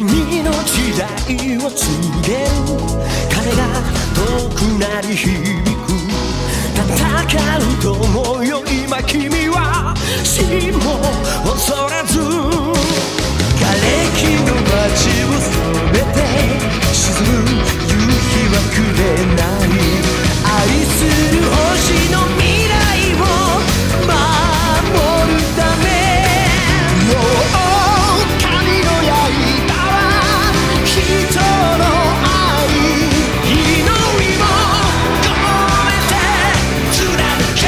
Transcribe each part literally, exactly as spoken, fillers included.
君の時代を告げる鐘が遠くなり響く。戦うと思うよ今君は、死も恐れず。瓦礫の街を染めて沈む夕日はくれない。愛する星の未来を守るため、もう神の刃は人の愛、祈りも込めて貫け。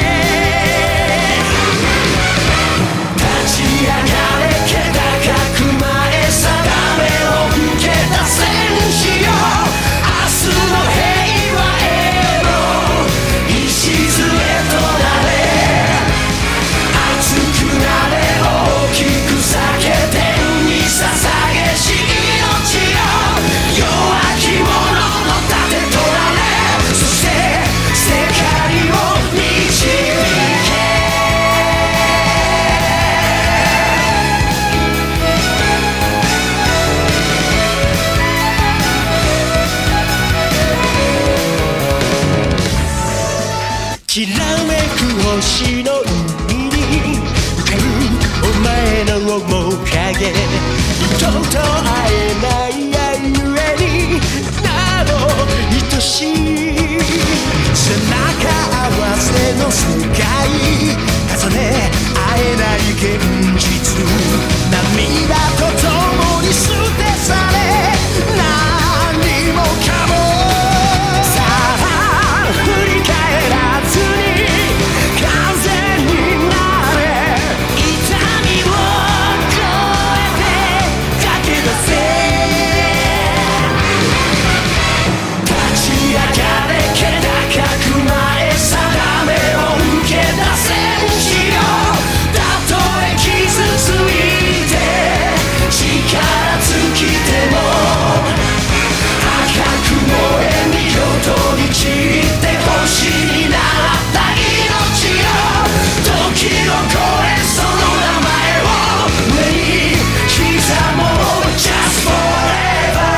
立ち上がれ気高く前定めを受けた戦士よ。明日の平和への礎となれ。熱くなれ大きく裂け天に捧げし命よ。弱き者の盾となれ。そして世界を導け。きらめく星の海に浮かぶお前の面影。人と会えないがゆえになど愛しい。背中合わせの世界重ね会えない現実。涙と共に捨て去れ何もかも。さあ振り返らずに風になれ。痛みを越えて駆け出せ。立ち上がれ気高く前定めを受けた戦士よ。たとえ傷ついて力尽きても赤く燃え見事に散って星になった命よ。時を超えその名前を上に刻もう Just forever。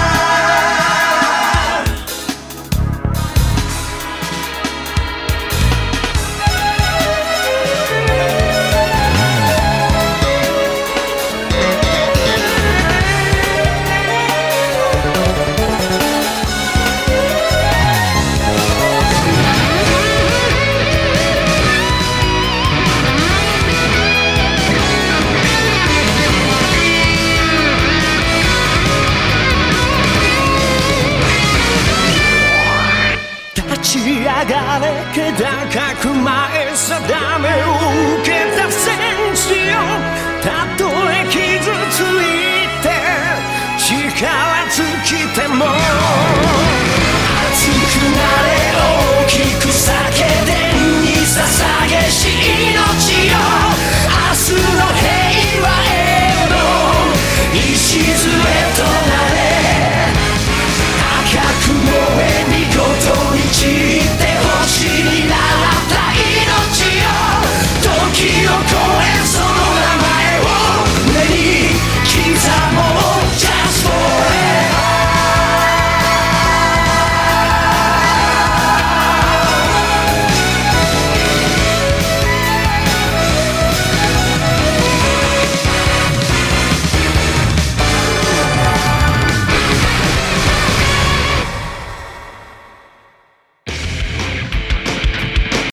立ち上がれ気高く前定めを受けた戦士よ。たとえ傷ついて力尽きても